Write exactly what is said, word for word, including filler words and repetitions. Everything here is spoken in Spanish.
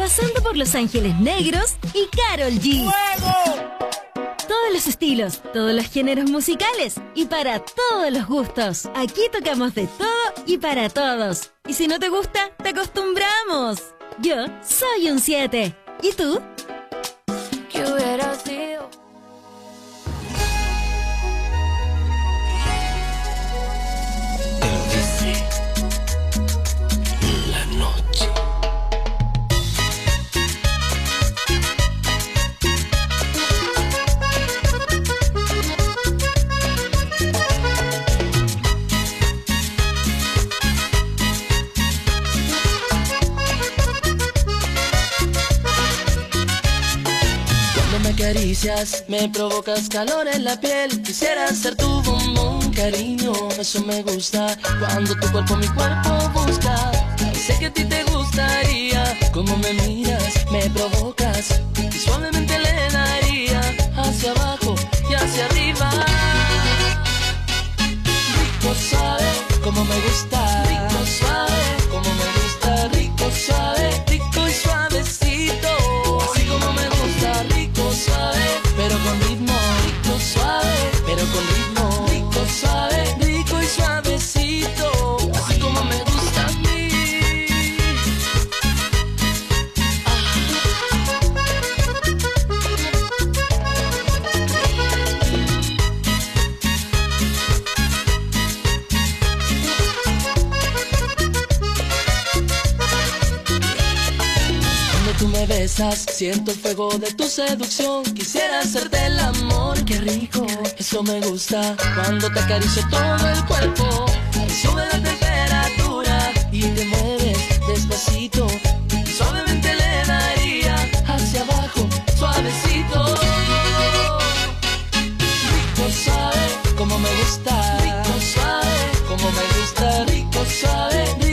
pasando por Los Ángeles Negros y Karol G. ¡Fuego! Todos los estilos, todos los géneros musicales y para todos los gustos. Aquí tocamos de todo y para todos. Y si no te gusta, te acostumbramos. Yo soy un siete. ¿Y tú? ¿Qué hubiera sido? Te lo dice la noche. Caricias, me provocas calor en la piel. Quisiera ser tu bombón, cariño, eso me gusta. Cuando tu cuerpo mi cuerpo busca, sé que a ti te gustaría. Como me miras, me provocas y suavemente le daría hacia abajo y hacia arriba. Rico suave, como me gusta. Rico suave, como me gusta. Rico suave, rico y suavecito. Así como me gusta, rico suave, pero con ritmo. Rico suave, pero con ritmo. Rico suave, rico y suavecito. Así como me gusta a mí. Tú me besas, siento el fuego de tu seducción. Quisiera hacerte el amor, qué rico, eso me gusta. Cuando te acaricio todo el cuerpo, sube la temperatura y te mueves despacito. Suavemente le daría hacia abajo, suavecito. Rico suave, como me gusta. Rico suave, como me gusta. Rico suave, rico